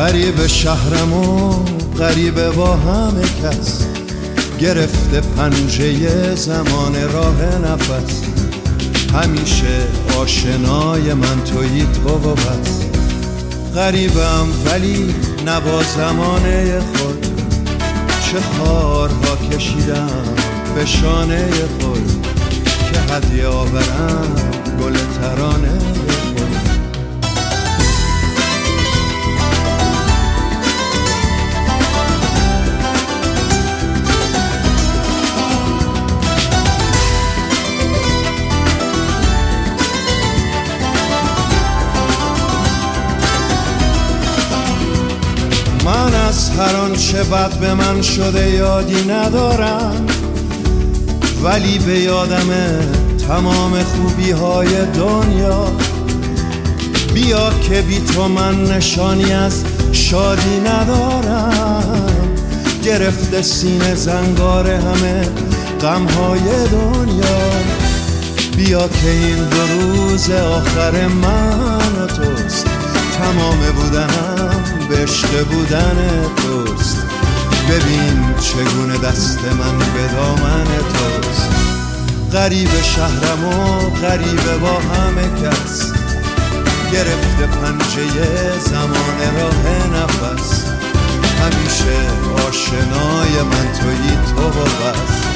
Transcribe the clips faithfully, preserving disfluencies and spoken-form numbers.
غریب شهرم و غریبه با همه کس، گرفته پنجه زمان راه نفس. همیشه آشنای من تویی تو و بس. غریبم ولی نه با زمانه خود، چه خارها کشیدم به شانه خود، که هدیه آورم گل ترانه خود. من از هر آنچه بد به من شده یادی ندارم، ولی به یادمه تمام خوبی های دنیا. بیا که بی تو من نشانی از شادی ندارم، گرفته سینه زنگار همه غم های دنیا. بیا که این دو روز آخر من و توست، تمام بودنم به عشق بودن توست. ببین چگونه دست من به دامن توست. غریب شهرم و غریبه با همه کس، گرفته پنجه زمان راه نفس. همیشه آشنای من تویی تو و بس.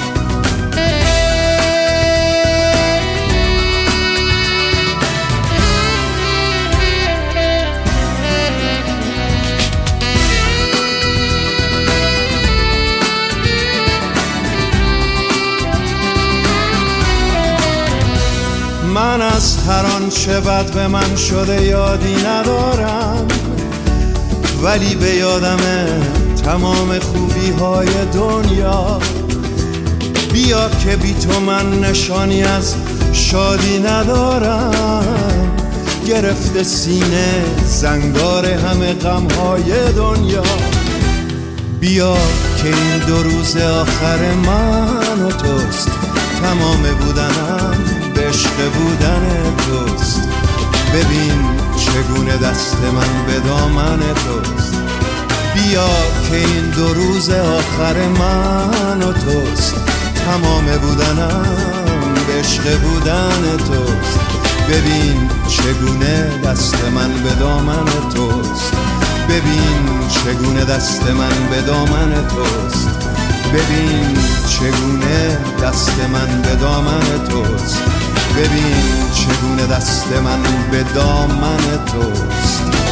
من از هر آنچه بد به من شده یادی ندارم، ولی به یادمه تمام خوبی های دنیا. بیا که بی تو من نشانی از شادی ندارم، گرفته سینه زنگار همه غم های دنیا. بیا که این دو روز آخر من و توست، تمام بودنم به عشق بودن توست. ببین چگونه دست من به دامن توست. بیا که این دو روز آخر من و توست، تمام بودنم به عشق بودن توست. ببین چگونه دست من به دامن توست. ببین چگونه دست من به دامن توست. ببین چگونه دست من به دامن توست. ببین چگونه دست من به دامن توست.